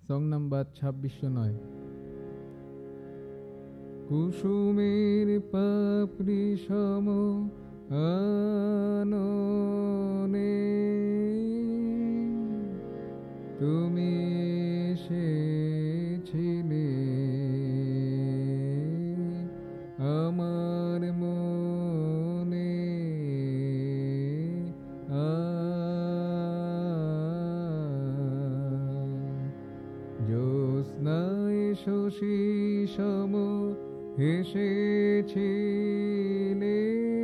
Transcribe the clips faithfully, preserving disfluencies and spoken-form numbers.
Song number ছাব্বিশশো নয়। কুসুমের পাপড়ি সম আননে তুমি এসেছিলে আমার মনে। আ জ্যোৎস্নায় শশী সম হেসেছিলে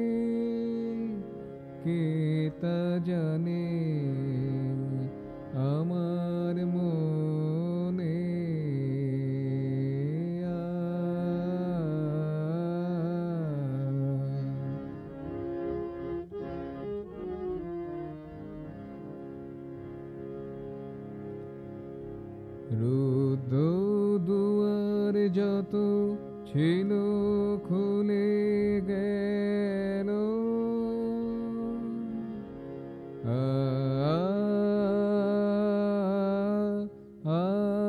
কে তা জানে আমার মনে। আ রুদ্ধ দুয়ার যত ছিল খুলে গেল। আ আ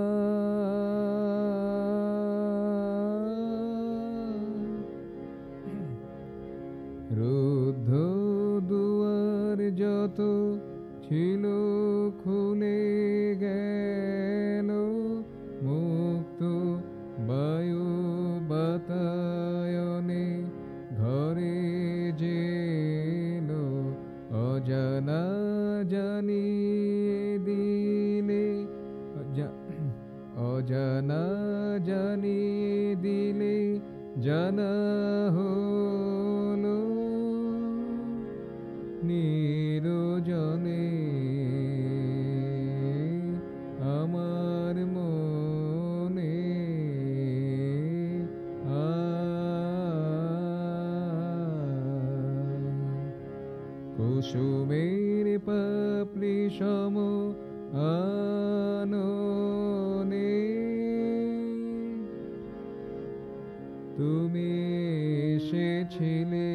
রুদ্ধ দুয়ার যত ছিল খুলে গেল। মুক্ত বায়ু বাতায়নে ঘরে যেন অজানা জানিয়ে দিলে। অজানা জানিয়ে দিলে জানা হলো নিরজনে আমার মনে। আ কুসুমের পাপড়ি সম আননে তুমি এসেছিলে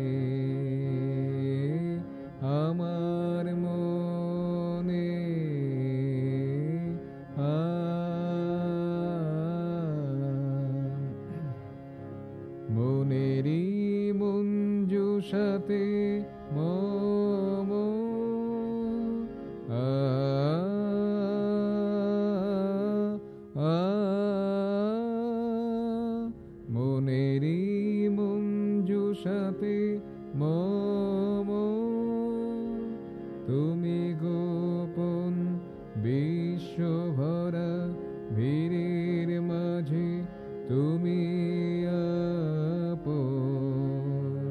আমার মনে। আ মনেরই মঞ্জুষাতে মম। আ আ মনেরই মঞ্জুষাতে মম। তুমি গোপন বিশ্বভরা ভিড়ের মাঝে তুমি আপন।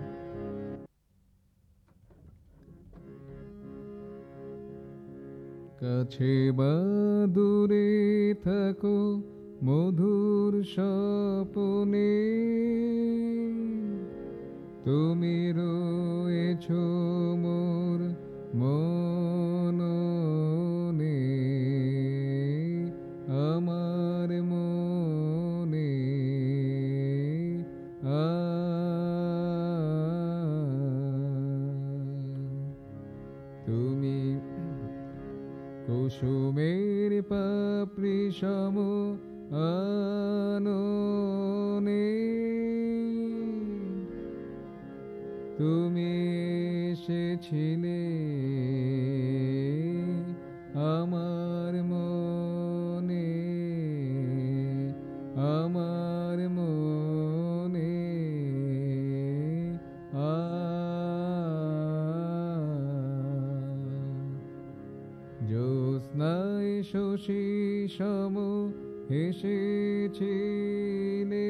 কাছে বা দূরে থাকো মধুর স্বপনে তুমি রয়েছ মোর মননে। আমার মনে। আ তুমি কুসুমের পাপড়ি সম আননে তুমি এসেছিলে আমার মনে। আমার মনে। আ জ্যোৎস্নায় শশী সম হেসেছিলে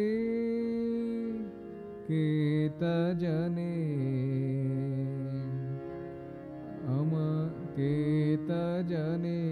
কে তা জানে আমা কে তা জানে